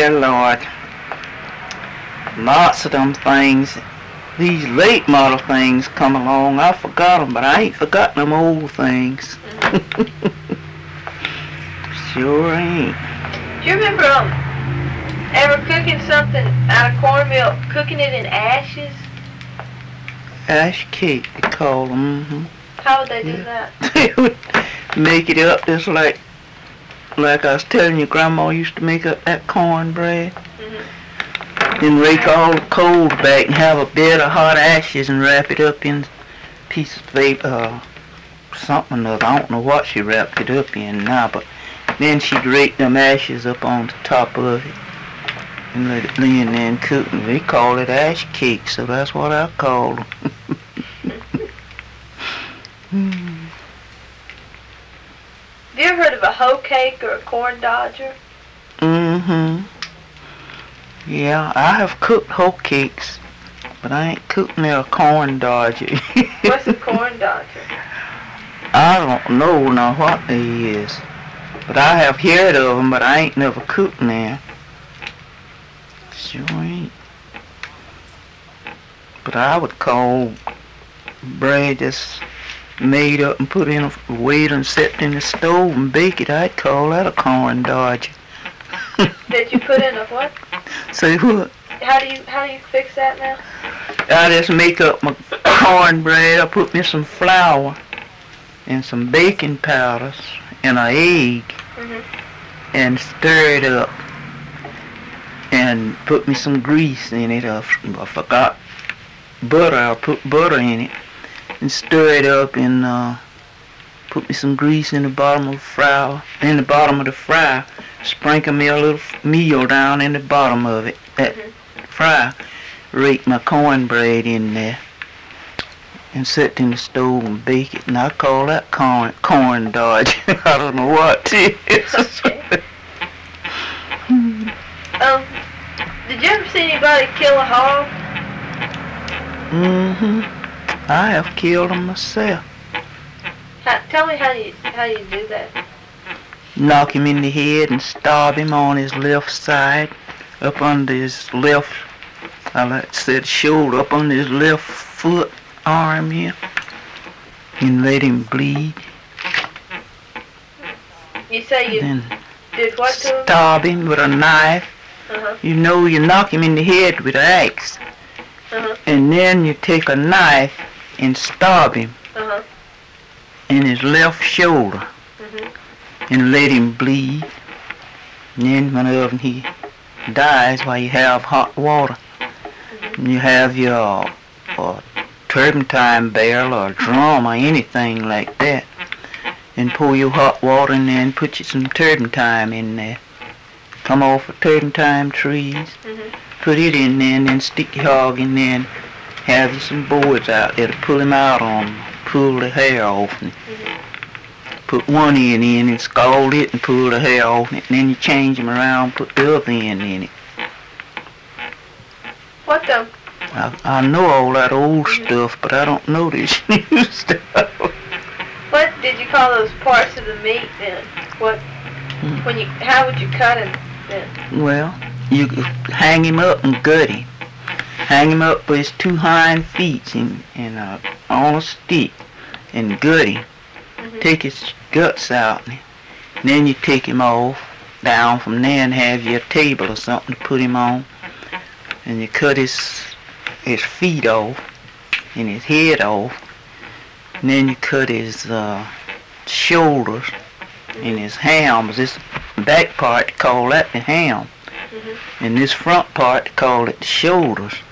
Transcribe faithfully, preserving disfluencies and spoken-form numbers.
dear Lord. Lots of them things. These late model things come along. I forgot them, but I ain't forgot them old things. Sure ain't. Do you remember um, ever cooking something out of cornmeal, cooking it in ashes? Ash cake, they call them. Mm-hmm. How would they do Yeah. that? They would make it up just like, like I was telling you, Grandma used to make up that cornbread. Mm-hmm. Then rake all the coals back and have a bed of hot ashes and wrap it up in pieces of paper, uh, something or other. I don't know what she wrapped it up in now, but then she'd rake them ashes up on the top of it and let it lay in there and cook. And they call it ash cake, so that's what I call them. Have you ever heard of a hoe cake or a corn dodger? Mm-hmm. Yeah, I have cooked hoe cakes, but I ain't cooked near a corn dodger. What's a corn dodger? I don't know now what they is, but I have heard of them, but I ain't never cooked there. Sure ain't. But I would call bread just made up and put in a weight and set in the stove and bake it. I'd call that a corn dodger. Did you put in a what? Say what? How do you how do you fix that now? I just make up my cornbread. I put me some flour and some baking powders and an egg Mm-hmm. and stir it up and put me some grease in it. I, I forgot butter. I put butter in it and stir it up and uh, put me some grease in the bottom of the fryer. In the bottom of the fryer, sprinkle me a little meal down in the bottom of it. That Mm-hmm. fryer. Rake my cornbread in there and set it in the stove and bake it. And I call that corn corn dodge. I don't know what it is. Okay. Um, did you ever see anybody kill a hog? Mm-hmm. I have killed him myself. How, tell me how you how you do that. Knock him in the head and stab him on his left side, up under his left, I like to say the shoulder, up under his left foot, arm here, and let him bleed. You say you Then did what to him? stab him with a knife. Uh-huh. You know, you knock him in the head with an axe, Uh-huh. and then you take a knife and stab him Uh-huh. in his left shoulder Mhm. and let him bleed. And then whenever he dies, while you have hot water, and you have your uh, turpentine barrel or drum or anything like that, and pour your hot water in there and put you some turpentine in there. Come off of turpentine trees, Mhm. put it in there, and then stick your hog in there and have you some boards out there to pull him out on, pull the hair off, and Mhm. put one end in and scald it and pull the hair off it, and then you change him around, put the other end in it. What the? I, I know all that old stuff, but I don't know this new stuff. What did you call those parts of the meat then? What? Hmm. When you? How would you cut him then? Well, you could hang him up and gut him. Hang him up with his two hind feet and, and uh, on a stick and gut him. Mhm. Take his guts out. And then you take him off down from there and have your table or something to put him on. And you cut his his feet off and his head off. And then you cut his uh, shoulders and his hams. This back part, call that the ham. Mhm. And this front part, call it the shoulders.